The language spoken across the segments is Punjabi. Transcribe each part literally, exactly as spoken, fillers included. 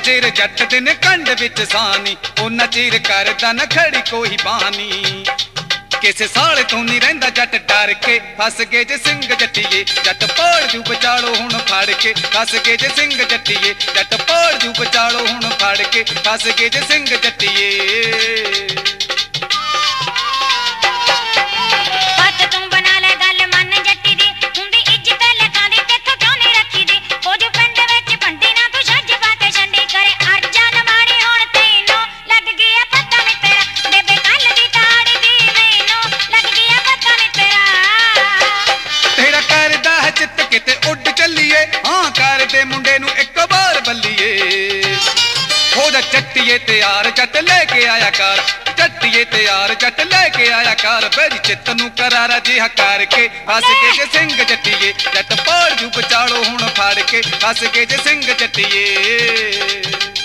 ਚਿਰ ਜੱਟ ਦੇ ਨੇ ਕੰਡ ਵਿੱਚ ਸਾਨੀ, ਉਹਨਾਂ ਚਿਰ ਕਰਦਾ ਨਾ ਖੜੀ ਕੋਈ ਬਾਨੀ। ਕਿਸੇ ਸਾਲ ਤੋਂ ਨਹੀਂ ਰਹਿੰਦਾ ਜੱਟ ਡਰ ਕੇ, ਫਸ ਗਏ ਜੇ ਸਿੰਘ ਜੱਟੀਏ ਜੱਟ ਪੋੜ ਜੂ ਬਚਾਲੋ ਹੁਣ ਫੜ ਕੇ। ਫਸ ਗਏ ਜੇ ਸਿੰਘ ਜੱਟੀਏ ਜੱਟ ਪੋੜ ਜੂ ਬਚਾਲੋ ਹੁਣ ਫੜ ਕੇ। ਫਸ ਗਏ ਜੇ ਸਿੰਘ ਜੱਟੀਏ। ਕਿਤੇ ਉੱਡ ਚੱਲੀਏ ਹਾਂ ਕਰਦੇ ਮੁੰਡੇ ਨੂੰ ਇੱਕ ਵਾਰ ਬੱਲੀਏ। ਹੋ ਜਾ ਚੱਟੀਏ ਤਿਆਰ ਜੱਟ ਲੈ ਕੇ ਆਇਆ ਕਰ, ਚੱਟੀਏ ਤਿਆਰ ਜੱਟ ਲੈ ਕੇ ਆਇਆ ਕਰ। ਬੇਰੀ ਚਿੱਤ ਨੂੰ ਕਰਾਰਾ ਜਿਹਾ ਕਰਕੇ। ਫਸ ਗਏ ਜੇ ਸਿੰਘ ਜੱਟੀਏ ਜੱਟ ਪੋੜ ਜੂ ਬਚਾਲੋ ਹੁਣ ਫੜ ਕੇ। ਫਸ ਗਏ ਜੇ ਸਿੰਘ ਜੱਟੀਏ।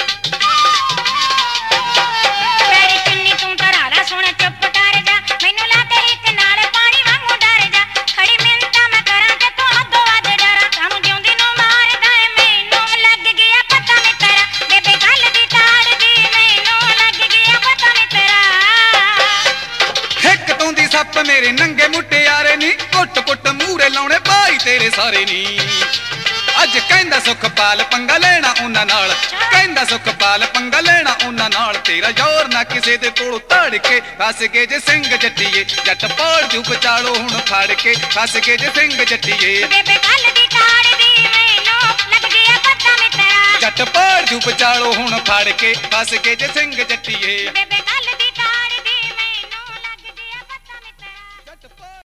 ਸੱਪ ਮੇਰੇ ਨੰਗੇ ਮੁਟਿਆਰੇ ਨੀ, ਕੁੱਟ ਕੁੱਟ ਮੂਰੇ ਲਾਉਣੇ ਭਾਈ ਤੇਰੇ ਸਾਰੇ ਨੀ। ਅੱਜ ਕਹਿੰਦਾ ਸੁਖਪਾਲ ਪੰਗਾ ਲੈਣਾ ਉਹਨਾਂ ਨਾਲ, ਕਹਿੰਦਾ ਸੁਖਪਾਲ ਪੰਗਾ ਲੈਣਾ ਉਹਨਾਂ ਨਾਲ। ਤੇਰਾ ਜ਼ੋਰ ਨਾ ਕਿਸੇ ਦੇ ਕੋਲ ਧੜ ਕੇ। ਫਸ ਗਏ ਜੇ ਸਿੰਘ ਜੱਟੀਏ ਜੱਟ ਪੋੜ ਜੂ ਬਚਾਲੋ ਹੁਣ ਫੜ ਕੇ। ਫਸ ਗਏ ਜੇ ਸਿੰਘ ਜੱਟੀਏ ਜੱਟ ਪੋੜ ਜੂ ਬਚਾਲੋ ਹੁਣ ਫੜ ਕੇ। ਫਸ ਗਏ ਜੇ ਸਿੰਘ ਜੱਟੀਏ।